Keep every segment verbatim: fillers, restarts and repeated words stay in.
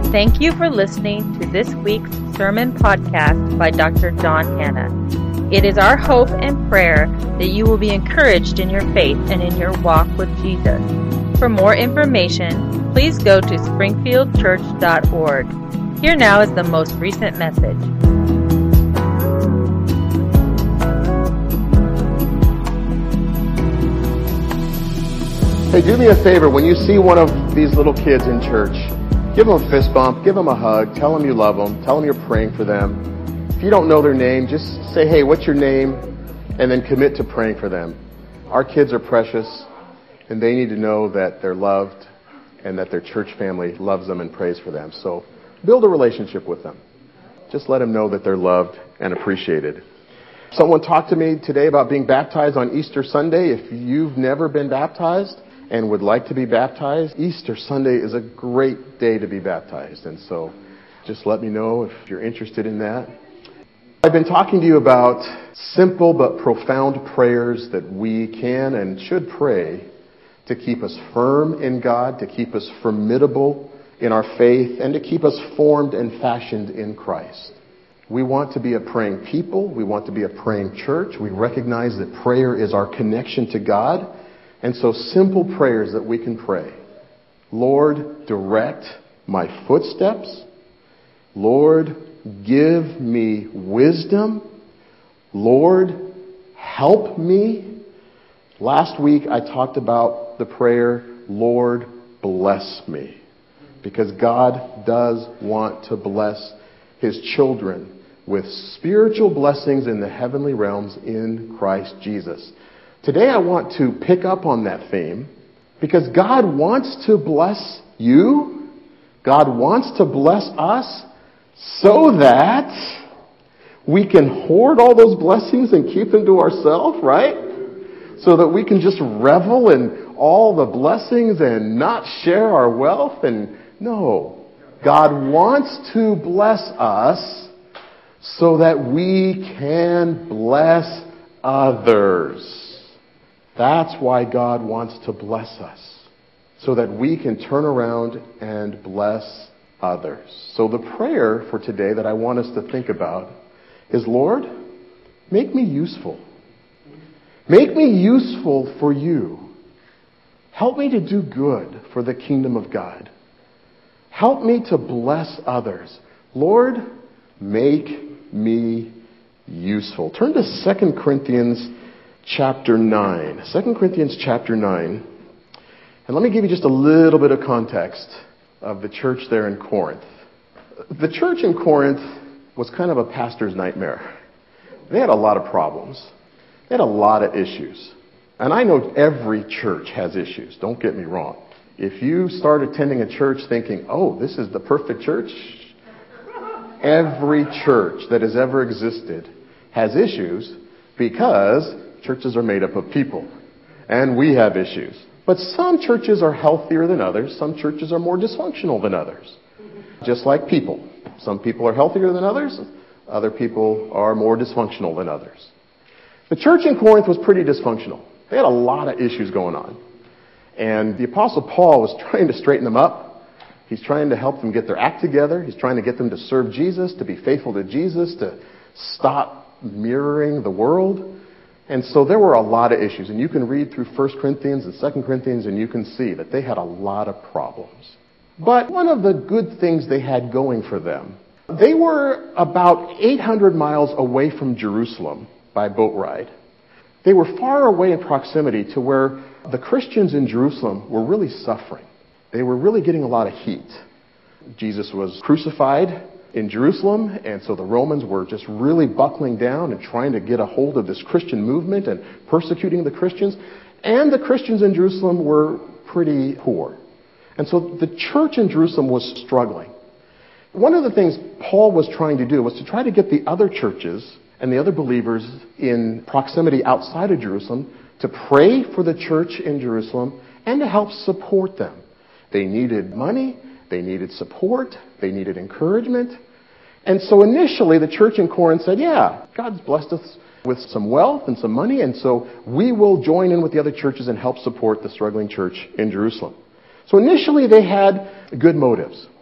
Thank you for listening to this week's sermon podcast by Doctor John Hanna. It is our hope and prayer that you will be encouraged in your faith and in your walk with Jesus. For more information, please go to springfield church dot org. Here now is the most recent message. Hey, do me a favor. When you see one of these little kids in church, give them a fist bump, give them a hug, tell them you love them, tell them you're praying for them. If you don't know their name, just say, hey, what's your name? And then commit to praying for them. Our kids are precious, and they need to know that they're loved and that their church family loves them and prays for them. So build a relationship with them. Just let them know that they're loved and appreciated. Someone talked to me today about being baptized on Easter Sunday. If you've never been baptized and would like to be baptized, Easter Sunday is a great day to be baptized. And so just let me know if you're interested in that. I've been talking to you about simple but profound prayers that we can and should pray to keep us firm in God, to keep us formidable in our faith, and to keep us formed and fashioned in Christ. We want to be a praying people. We want to be a praying church. We recognize that prayer is our connection to God. And so simple prayers that we can pray. Lord, direct my footsteps. Lord, give me wisdom. Lord, help me. Last week I talked about the prayer, Lord, bless me. Because God does want to bless His children with spiritual blessings in the heavenly realms in Christ Jesus. Today I want to pick up on that theme because God wants to bless you. God wants to bless us so that we can hoard all those blessings and keep them to ourselves, right? So that we can just revel in all the blessings and not share our wealth. And no, God wants to bless us so that we can bless others. That's why God wants to bless us, so that we can turn around and bless others. So the prayer for today that I want us to think about is, Lord, make me useful. Make me useful for you. Help me to do good for the kingdom of God. Help me to bless others. Lord, make me useful. Turn to Second Corinthians chapter nine. Second Corinthians chapter nine. And let me give you just a little bit of context of the church there in Corinth. The church in Corinth was kind of a pastor's nightmare. They had a lot of problems. They had a lot of issues. And I know every church has issues. Don't get me wrong. If you start attending a church thinking, oh, this is the perfect church, every church that has ever existed has issues because churches are made up of people. And we have issues. But some churches are healthier than others. Some churches are more dysfunctional than others. Just like people. Some people are healthier than others. Other people are more dysfunctional than others. The church in Corinth was pretty dysfunctional. They had a lot of issues going on. And the Apostle Paul was trying to straighten them up. He's trying to help them get their act together. He's trying to get them to serve Jesus, to be faithful to Jesus, to stop mirroring the world. And so there were a lot of issues. And you can read through First Corinthians and Second Corinthians and you can see that they had a lot of problems. But one of the good things they had going for them, they were about eight hundred miles away from Jerusalem by boat ride. They were far away in proximity to where the Christians in Jerusalem were really suffering. They were really getting a lot of heat. Jesus was crucified in Jerusalem, and so the Romans were just really buckling down and trying to get a hold of this Christian movement and persecuting the Christians. And the Christians in Jerusalem were pretty poor. And so the church in Jerusalem was struggling. One of the things Paul was trying to do was to try to get the other churches and the other believers in proximity outside of Jerusalem to pray for the church in Jerusalem and to help support them. They needed money. They needed support. They needed encouragement. And so initially the church in Corinth said, yeah, God's blessed us with some wealth and some money, and so we will join in with the other churches and help support the struggling church in Jerusalem. So initially they had good motives.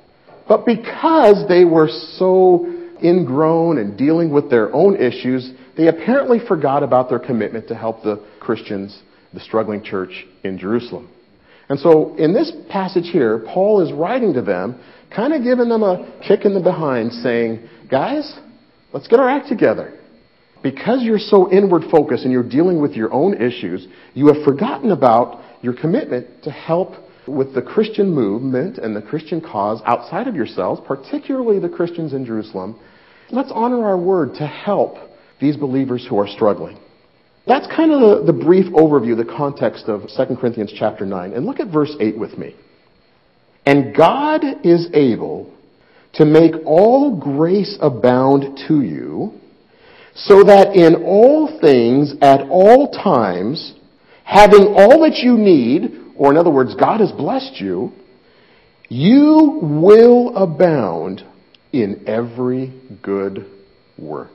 But because they were so ingrown and dealing with their own issues, they apparently forgot about their commitment to help the Christians, the struggling church in Jerusalem. And so in this passage here, Paul is writing to them, kind of giving them a kick in the behind, saying, guys, let's get our act together. Because you're so inward focused and you're dealing with your own issues, you have forgotten about your commitment to help with the Christian movement and the Christian cause outside of yourselves, particularly the Christians in Jerusalem. Let's honor our word to help these believers who are struggling. That's kind of the, the brief overview, the context of Second Corinthians chapter nine. And look at verse eight with me. And God is able to make all grace abound to you, so that in all things, at all times, having all that you need, or in other words, God has blessed you, you will abound in every good work.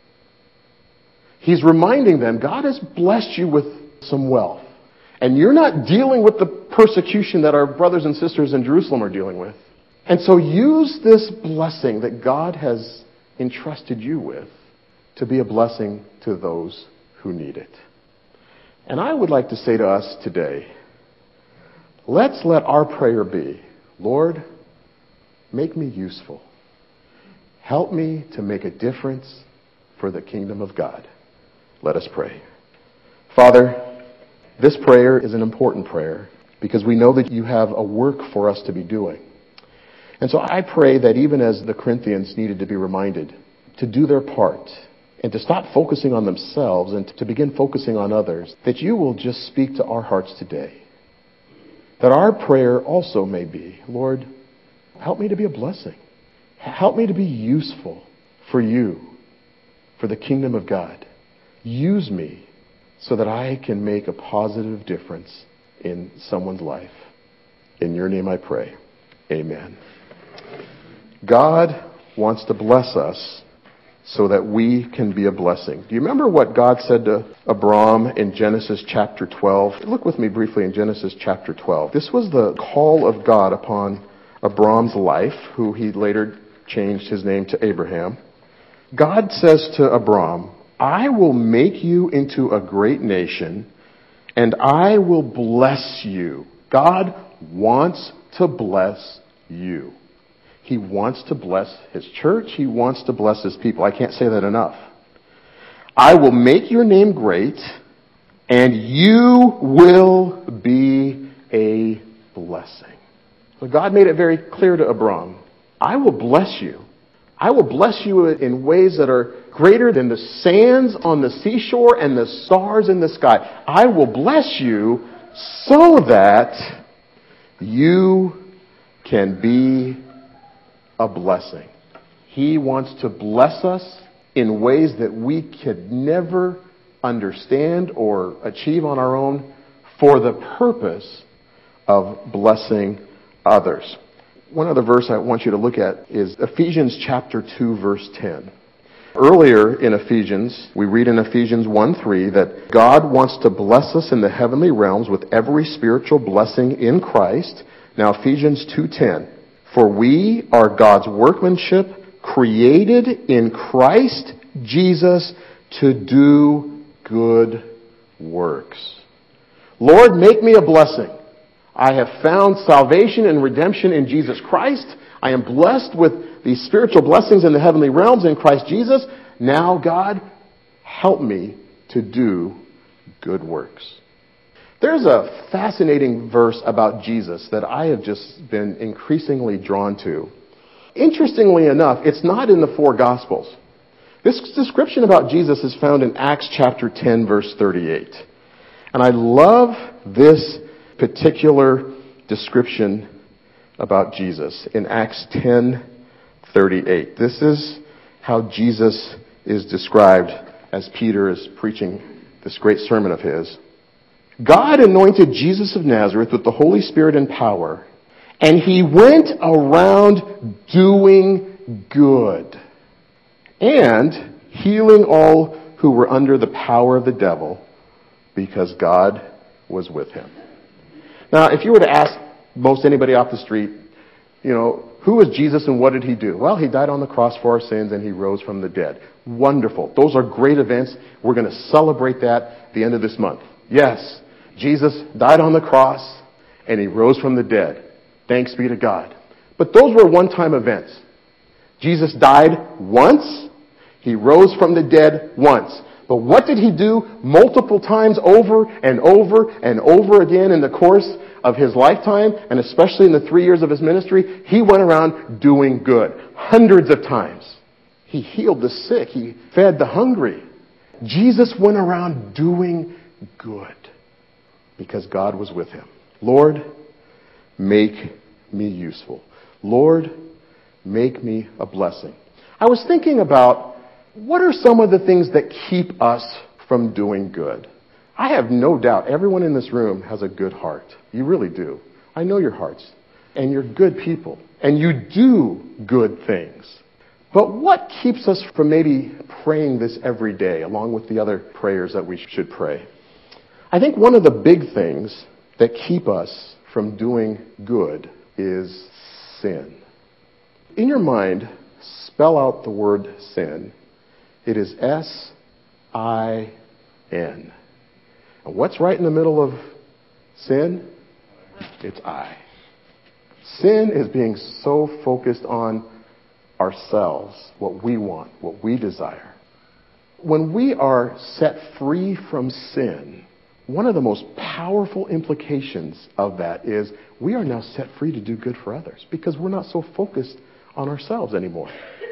He's reminding them, God has blessed you with some wealth. And you're not dealing with the persecution that our brothers and sisters in Jerusalem are dealing with. And so use this blessing that God has entrusted you with to be a blessing to those who need it. And I would like to say to us today, let's let our prayer be, Lord, make me useful. Help me to make a difference for the kingdom of God. Let us pray. Father, this prayer is an important prayer because we know that you have a work for us to be doing. And so I pray that even as the Corinthians needed to be reminded to do their part and to stop focusing on themselves and to begin focusing on others, that you will just speak to our hearts today. That our prayer also may be, Lord, help me to be a blessing. Help me to be useful for you, for the kingdom of God. Use me so that I can make a positive difference in someone's life. In your name I pray. Amen. God wants to bless us so that we can be a blessing. Do you remember what God said to Abram in Genesis chapter twelve? Look with me briefly in Genesis chapter twelve. This was the call of God upon Abram's life, who he later changed his name to Abraham. God says to Abram, I will make you into a great nation, and I will bless you. God wants to bless you. He wants to bless his church. He wants to bless his people. I can't say that enough. I will make your name great, and you will be a blessing. So God made it very clear to Abram, I will bless you. I will bless you in ways that are greater than the sands on the seashore and the stars in the sky. I will bless you so that you can be a blessing. He wants to bless us in ways that we could never understand or achieve on our own for the purpose of blessing others. One other verse I want you to look at is Ephesians chapter two, verse ten. Earlier in Ephesians, we read in Ephesians one three that God wants to bless us in the heavenly realms with every spiritual blessing in Christ. Now Ephesians two ten. For we are God's workmanship, created in Christ Jesus to do good works. Lord, make me a blessing. I have found salvation and redemption in Jesus Christ. I am blessed with these spiritual blessings in the heavenly realms in Christ Jesus. Now, God, help me to do good works. There's a fascinating verse about Jesus that I have just been increasingly drawn to. Interestingly enough, it's not in the four Gospels. This description about Jesus is found in Acts chapter ten, verse thirty-eight. And I love this particular description about Jesus in Acts ten thirty-eight. This is how Jesus is described as Peter is preaching this great sermon of his. God anointed Jesus of Nazareth with the Holy Spirit and power, and he went around doing good and healing all who were under the power of the devil, because God was with him. Now, if you were to ask most anybody off the street, You know, who was Jesus and what did he do? Well, he died on the cross for our sins and he rose from the dead. Wonderful. Those are great events. We're going to celebrate that at the end of this month. Yes, Jesus died on the cross and he rose from the dead. Thanks be to God. But those were one-time events. Jesus died once. He rose from the dead once. But what did he do multiple times over and over and over again in the course of his lifetime, and especially in the three years of his ministry? He went around doing good. Hundreds of times. He healed the sick. He fed the hungry. Jesus went around doing good because God was with him. Lord, make me useful. Lord, make me a blessing. I was thinking about what are some of the things that keep us from doing good? I have no doubt everyone in this room has a good heart. You really do. I know your hearts. And you're good people. And you do good things. But what keeps us from maybe praying this every day, along with the other prayers that we should pray? I think one of the big things that keep us from doing good is sin. In your mind, spell out the word sin. It is S I N. And what's right in the middle of sin? It's I. Sin is being so focused on ourselves, what we want, what we desire. When we are set free from sin, one of the most powerful implications of that is we are now set free to do good for others because we're not so focused on ourselves anymore.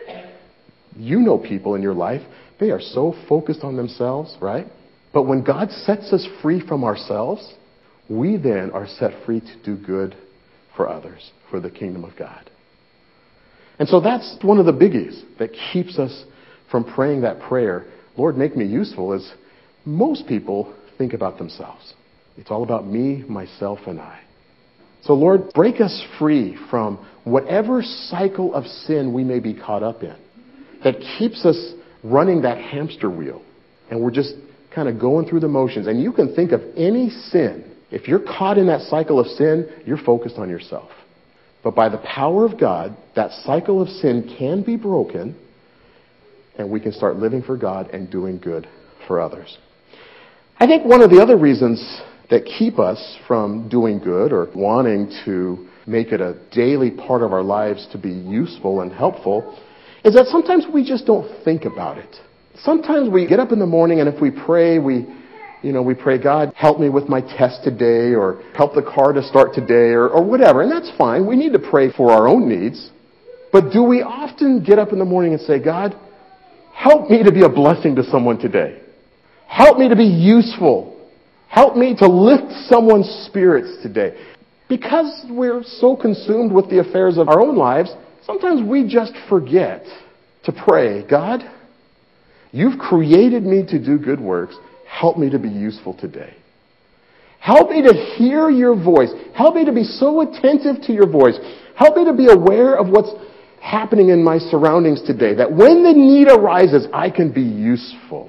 You know people in your life, they are so focused on themselves, right? But when God sets us free from ourselves, we then are set free to do good for others, for the kingdom of God. And so that's one of the biggies that keeps us from praying that prayer, Lord, make me useful, is most people think about themselves. It's all about me, myself, and I. So Lord, break us free from whatever cycle of sin we may be caught up in that keeps us running that hamster wheel. And we're just kind of going through the motions. And you can think of any sin. If you're caught in that cycle of sin, you're focused on yourself. But by the power of God, that cycle of sin can be broken, and we can start living for God and doing good for others. I think one of the other reasons that keep us from doing good or wanting to make it a daily part of our lives to be useful and helpful is that sometimes we just don't think about it. Sometimes we get up in the morning and if we pray, we, you know, we pray, God, help me with my test today, or help the car to start today, or, or whatever. And that's fine. We need to pray for our own needs. But do we often get up in the morning and say, God, help me to be a blessing to someone today. Help me to be useful. Help me to lift someone's spirits today. Because we're so consumed with the affairs of our own lives, sometimes we just forget to pray, God, you've created me to do good works. Help me to be useful today. Help me to hear your voice. Help me to be so attentive to your voice. Help me to be aware of what's happening in my surroundings today, that when the need arises, I can be useful.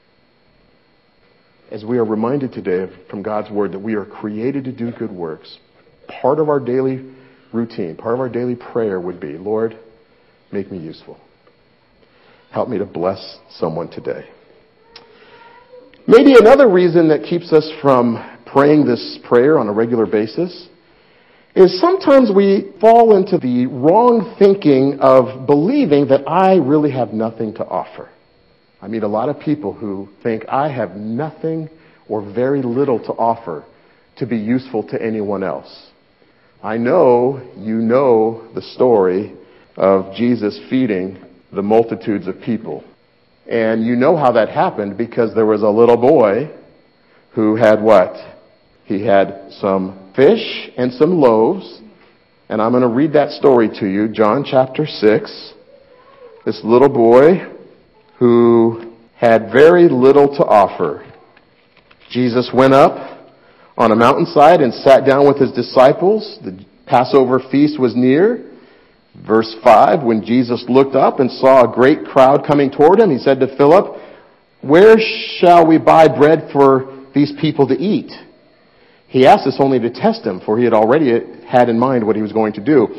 As we are reminded today from God's Word that we are created to do good works, part of our daily routine, part of our daily prayer would be, Lord, make me useful. Help me to bless someone today. Maybe another reason that keeps us from praying this prayer on a regular basis is sometimes we fall into the wrong thinking of believing that I really have nothing to offer. I meet a lot of people who think I have nothing or very little to offer to be useful to anyone else. I know you know the story of Jesus feeding the multitudes of people. And you know how that happened because there was a little boy who had what? He had some fish and some loaves. And I'm going to read that story to you. John chapter six. This little boy who had very little to offer. Jesus went up on a mountainside and sat down with his disciples. The Passover feast was near. Verse five, when Jesus looked up and saw a great crowd coming toward him, he said to Philip, where shall we buy bread for these people to eat? He asked this only to test him, for he had already had in mind what he was going to do.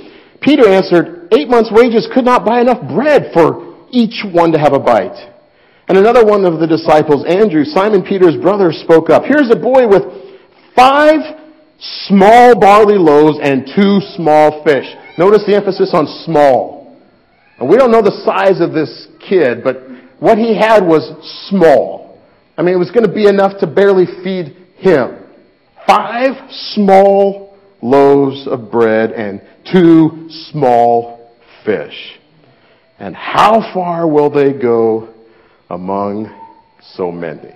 Peter answered, eight months' wages could not buy enough bread for each one to have a bite. And another one of the disciples, Andrew, Simon Peter's brother, spoke up. Here's a boy with five small barley loaves and two small fish. Notice the emphasis on small. And we don't know the size of this kid, but what he had was small. I mean, it was going to be enough to barely feed him. Five small loaves of bread and two small fish. And how far will they go among so many?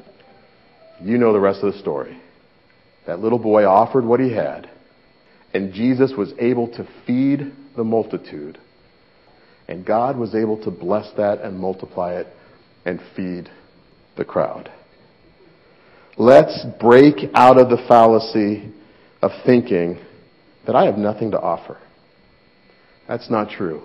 You know the rest of the story. That little boy offered what he had, and Jesus was able to feed the multitude. And God was able to bless that and multiply it and feed the crowd. Let's break out of the fallacy of thinking that I have nothing to offer. That's not true.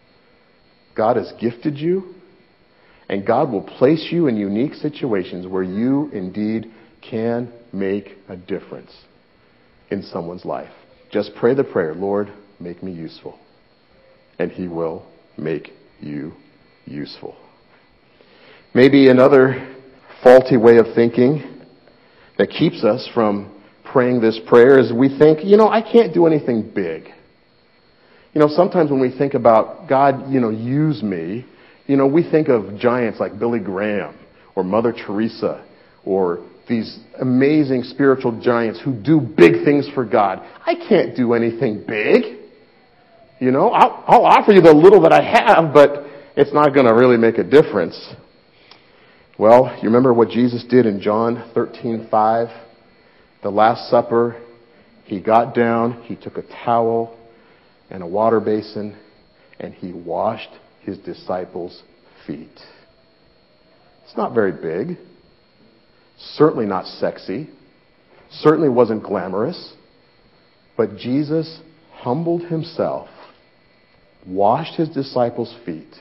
God has gifted you, and God will place you in unique situations where you indeed can make a difference in someone's life. Just pray the prayer, Lord, make me useful. And He will make you useful. Maybe another faulty way of thinking that keeps us from praying this prayer is we think, you know, I can't do anything big. You know, sometimes when we think about God, you know, use me, you know, we think of giants like Billy Graham or Mother Teresa or these amazing spiritual giants who do big things for God. I can't do anything big. You know, I'll, I'll offer you the little that I have, but it's not going to really make a difference. Well, you remember what Jesus did in John thirteen five? The Last Supper, He got down, He took a towel and a water basin, and He washed His disciples' feet. It's not very big. Certainly not sexy. Certainly wasn't glamorous. But Jesus humbled Himself, washed His disciples' feet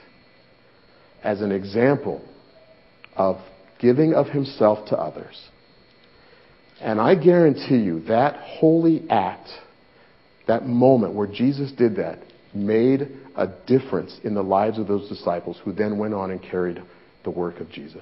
as an example of giving of Himself to others. And I guarantee you that holy act, that moment where Jesus did that, made a difference in the lives of those disciples who then went on and carried the work of Jesus.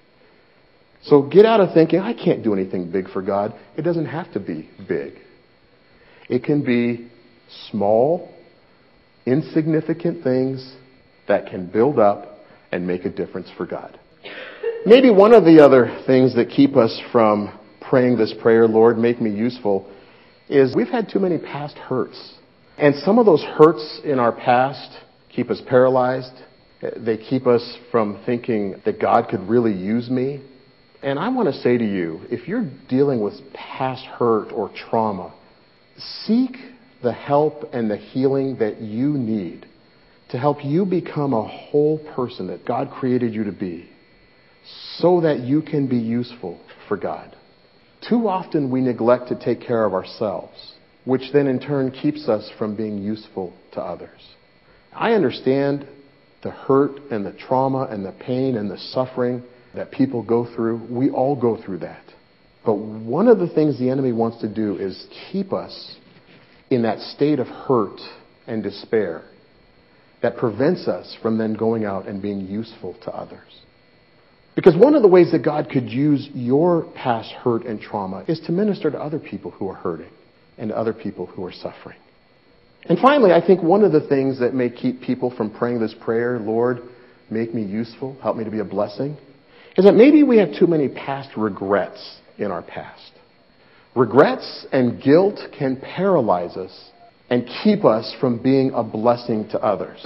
So get out of thinking, I can't do anything big for God. It doesn't have to be big. It can be small, insignificant things that can build up and make a difference for God. Maybe one of the other things that keep us from praying this prayer, Lord, make me useful, is we've had too many past hurts. And some of those hurts in our past keep us paralyzed. They keep us from thinking that God could really use me. And I want to say to you, if you're dealing with past hurt or trauma, seek the help and the healing that you need to help you become a whole person that God created you to be, so that you can be useful for God. Too often we neglect to take care of ourselves, which then in turn keeps us from being useful to others. I understand the hurt and the trauma and the pain and the suffering that people go through. We all go through that. But one of the things the enemy wants to do is keep us in that state of hurt and despair that prevents us from then going out and being useful to others. Because one of the ways that God could use your past hurt and trauma is to minister to other people who are hurting and to other people who are suffering. And finally, I think one of the things that may keep people from praying this prayer, Lord, make me useful, help me to be a blessing, is that maybe we have too many past regrets in our past. Regrets and guilt can paralyze us and keep us from being a blessing to others.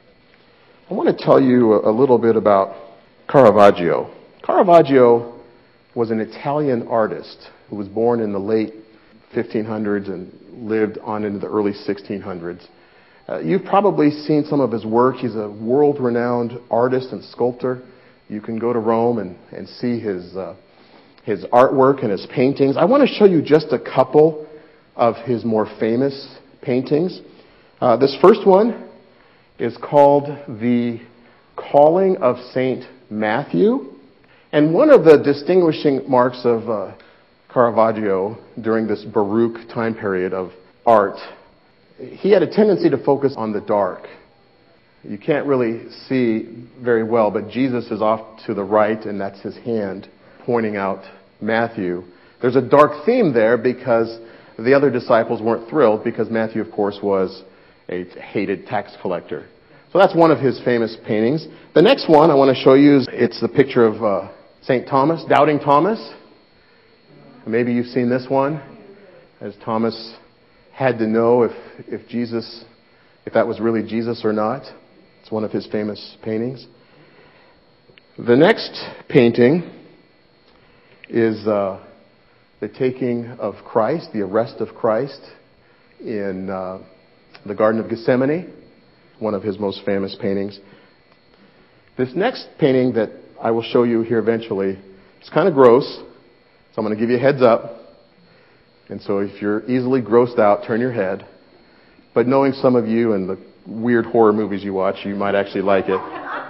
I want to tell you a little bit about Caravaggio. Caravaggio was an Italian artist who was born in the late fifteen hundreds and lived on into the early sixteen hundreds. Uh, you've probably seen some of his work. He's a world-renowned artist and sculptor. You can go to Rome and, and see his, uh, his artwork and his paintings. I want to show you just a couple of his more famous paintings. Uh, this first one is called The Calling of Saint Matthew. And one of the distinguishing marks of uh, Caravaggio during this Baroque time period of art he had a tendency to focus on the dark. You can't really see very well, but Jesus is off to the right, and that's his hand pointing out Matthew. There's a dark theme there because the other disciples weren't thrilled because Matthew, of course, was a hated tax collector. So that's one of his famous paintings. The next one I want to show you is it's the picture of uh, Saint Thomas, Doubting Thomas. Maybe you've seen this one, as Thomas had to know if, if Jesus, if that was really Jesus or not. It's one of his famous paintings. The next painting is uh, the taking of Christ, the arrest of Christ in uh, the Garden of Gethsemane, one of his most famous paintings. This next painting that I will show you here eventually is kind of gross, so I'm going to give you a heads up. And so if you're easily grossed out, turn your head. But knowing some of you and the weird horror movies you watch, you might actually like it.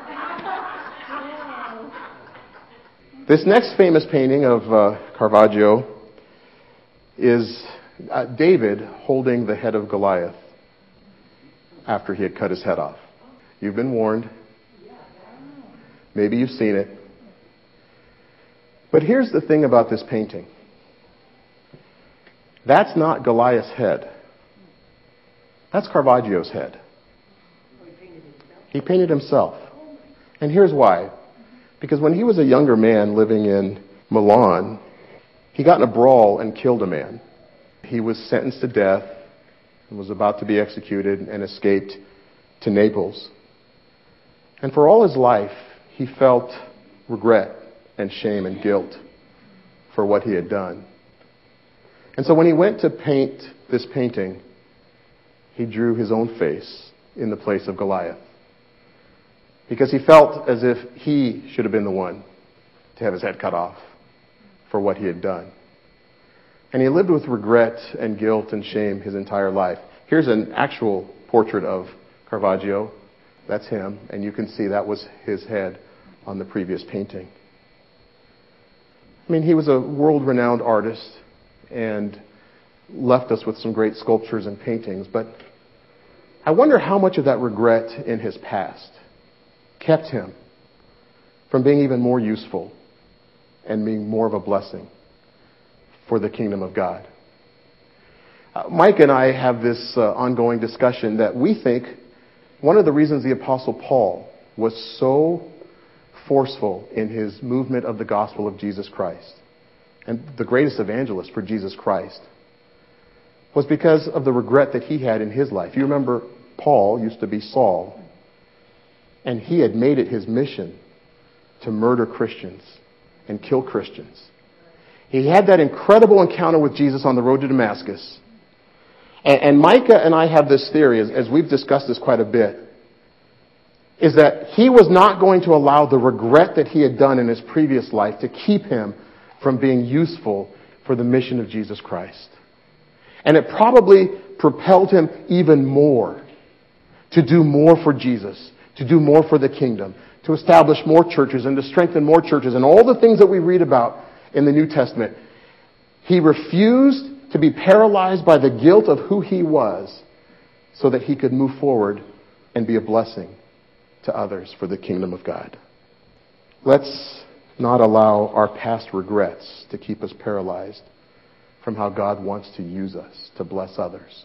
This next famous painting of uh, Caravaggio is uh, David holding the head of Goliath after he had cut his head off. You've been warned. Maybe you've seen it. But here's the thing about this painting. That's not Goliath's head. That's Caravaggio's head. He painted himself. And here's why. Because when he was a younger man living in Milan, he got in a brawl and killed a man. He was sentenced to death and was about to be executed and escaped to Naples. And for all his life, he felt regret and shame and guilt for what he had done. And so when he went to paint this painting, he drew his own face in the place of Goliath. Because he felt as if he should have been the one to have his head cut off for what he had done. And he lived with regret and guilt and shame his entire life. Here's an actual portrait of Caravaggio. That's him. And you can see that was his head on the previous painting. I mean, he was a world-renowned artist and left us with some great sculptures and paintings. But I wonder how much of that regret in his past kept him from being even more useful and being more of a blessing for the kingdom of God. Uh, Mike and I have this uh, ongoing discussion that we think one of the reasons the Apostle Paul was so forceful in his movement of the gospel of Jesus Christ and the greatest evangelist for Jesus Christ was because of the regret that he had in his life. You remember Paul used to be Saul, and he had made it his mission to murder Christians and kill Christians. He had that incredible encounter with Jesus on the road to Damascus. And, and Micah and I have this theory, as, as we've discussed this quite a bit, is that he was not going to allow the regret that he had done in his previous life to keep him from being useful for the mission of Jesus Christ. And it probably propelled him even more to do more for Jesus, to do more for the kingdom, to establish more churches and to strengthen more churches and all the things that we read about in the New Testament. He refused to be paralyzed by the guilt of who he was so that he could move forward and be a blessing to others for the kingdom of God. Let's not allow our past regrets to keep us paralyzed from how God wants to use us to bless others.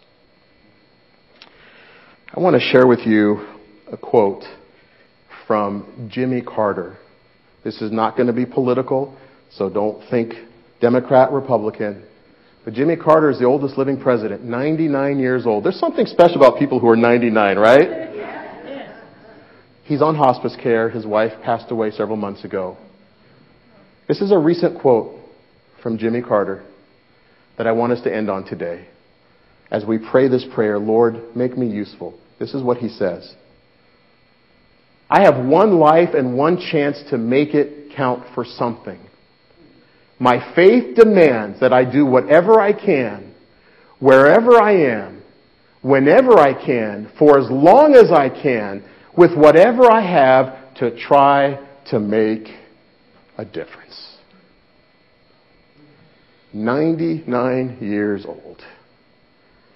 I want to share with you a quote from Jimmy Carter. This is not going to be political, so don't think Democrat, Republican. But Jimmy Carter is the oldest living president, ninety-nine years old. There's something special about people who are ninety-nine, right? He's on hospice care. His wife passed away several months ago. This is a recent quote from Jimmy Carter that I want us to end on today. As we pray this prayer, Lord, make me useful. This is what he says. I have one life and one chance to make it count for something. My faith demands that I do whatever I can, wherever I am, whenever I can, for as long as I can, with whatever I have to try to make a difference. ninety-nine years old.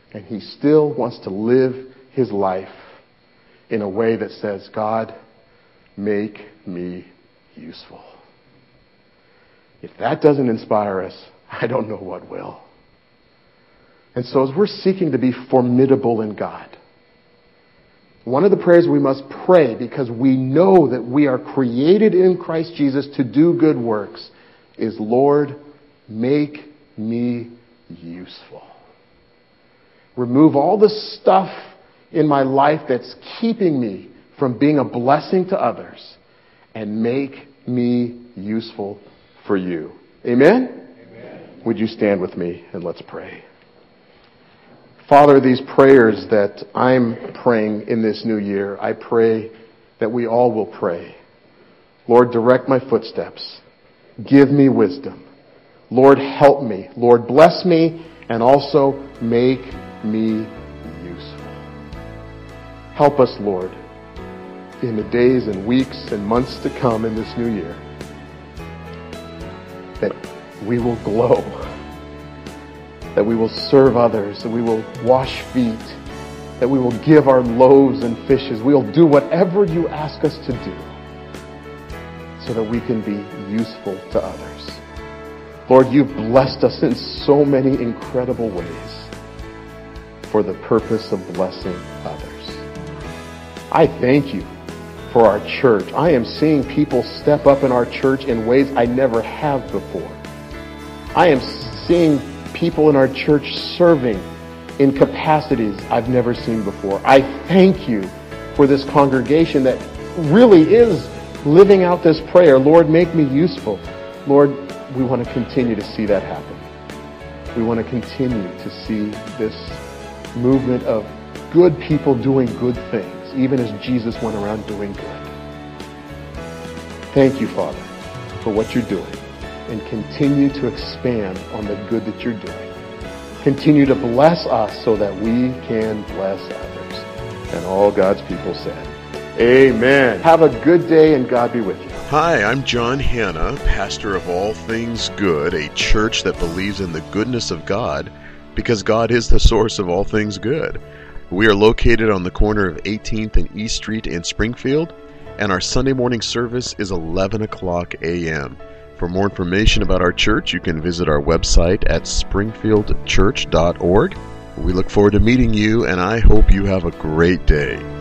And he still wants to live his life in a way that says, God, make me useful. If that doesn't inspire us, I don't know what will. And so as we're seeking to be formidable in God, one of the prayers we must pray, because we know that we are created in Christ Jesus to do good works, is, Lord, make me useful. Remove all the stuff in my life that's keeping me from being a blessing to others, and make me useful for you. Amen? Amen. Would you stand with me and let's pray. Father, these prayers that I'm praying in this new year, I pray that we all will pray. Lord, direct my footsteps. Give me wisdom. Lord, help me. Lord, bless me, and also make me useful. Help us, Lord, in the days and weeks and months to come in this new year, that we will glow, that we will serve others, that we will wash feet, that we will give our loaves and fishes. We'll do whatever you ask us to do so that we can be useful to others. Lord, you've blessed us in so many incredible ways for the purpose of blessing others. I thank you for our church. I am seeing people step up in our church in ways I never have before. I am seeing people in our church serving in capacities I've never seen before. I thank you for this congregation that really is living out this prayer. Lord, make me useful. Lord, we want to continue to see that happen. We want to continue to see this movement of good people doing good things, even as Jesus went around doing good. Thank you, Father, for what you're doing, and continue to expand on the good that you're doing. Continue to bless us so that we can bless others. And all God's people said, amen. Have a good day, and God be with you. Hi, I'm John Hanna, pastor of All Things Good, a church that believes in the goodness of God because God is the source of all things good. We are located on the corner of eighteenth and East Street in Springfield, and our Sunday morning service is eleven o'clock a.m. For more information about our church, you can visit our website at springfield church dot org. We look forward to meeting you, and I hope you have a great day.